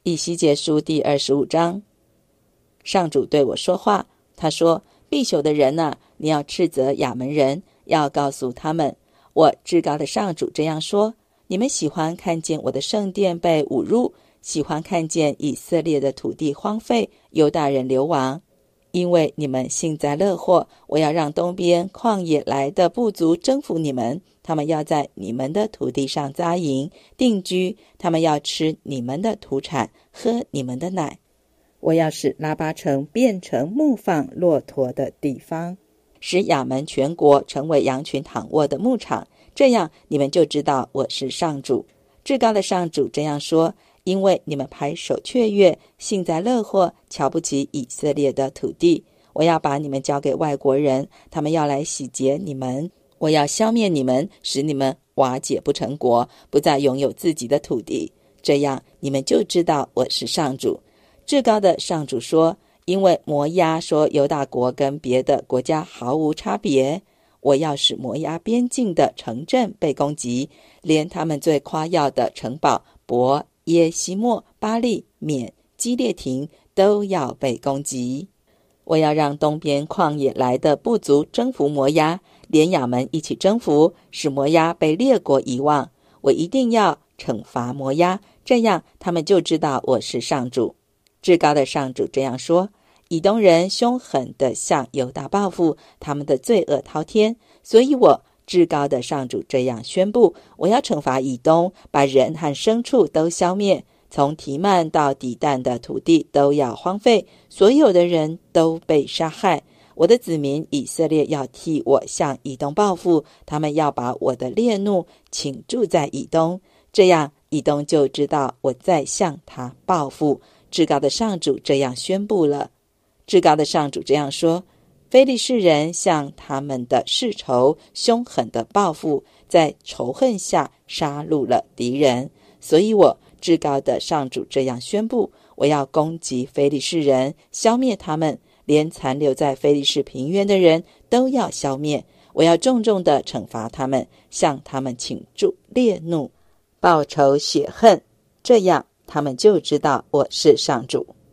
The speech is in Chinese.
以西结书第25章，上主对我说话，他说：必朽的人啊，你要斥责亚门人，要告诉他们，我至高的上主这样说：你们喜欢看见我的圣殿被侮辱，喜欢看见以色列的土地荒废，犹大人流亡。因为你们幸灾乐祸，我要让东边旷野来的部族征服你们，他们要在你们的土地上扎营定居，他们要吃你们的土产，喝你们的奶。我要使拉巴城变成牧放骆驼的地方，使亚门全国成为羊群躺卧的牧场，这样你们就知道我是上主。至高的上主这样说：因为你们拍手雀跃，幸灾乐祸，瞧不起以色列的土地，我要把你们交给外国人，他们要来洗劫你们，我要消灭你们，使你们瓦解不成国，不再拥有自己的土地，这样你们就知道我是上主。至高的上主说：因为摩押说犹大国跟别的国家毫无差别，我要使摩押边境的城镇被攻击，连他们最夸耀的城堡伯耶西莫、巴利、缅、基列亭都要被攻击。我要让东边旷野来的部族征服摩押，连亚门一起征服，使摩押被列国遗忘。我一定要惩罚摩押，这样他们就知道我是上主。至高的上主这样说：以东人凶狠地向犹大报复，他们的罪恶滔天，所以我至高的上主这样宣布：我要惩罚以东，把人和牲畜都消灭，从提曼到底但的土地都要荒废，所有的人都被杀害。我的子民以色列要替我向以东报复，他们要把我的烈怒倾注在以东，这样以东就知道我在向他报复。至高的上主这样宣布了。至高的上主这样说：非利士人向他们的世仇凶狠的报复，在仇恨下杀戮了敌人，所以我至高的上主这样宣布：我要攻击非利士人，消灭他们，连残留在非利士平原的人都要消灭。我要重重地惩罚他们，向他们倾注烈怒，报仇雪恨，这样他们就知道我是上主。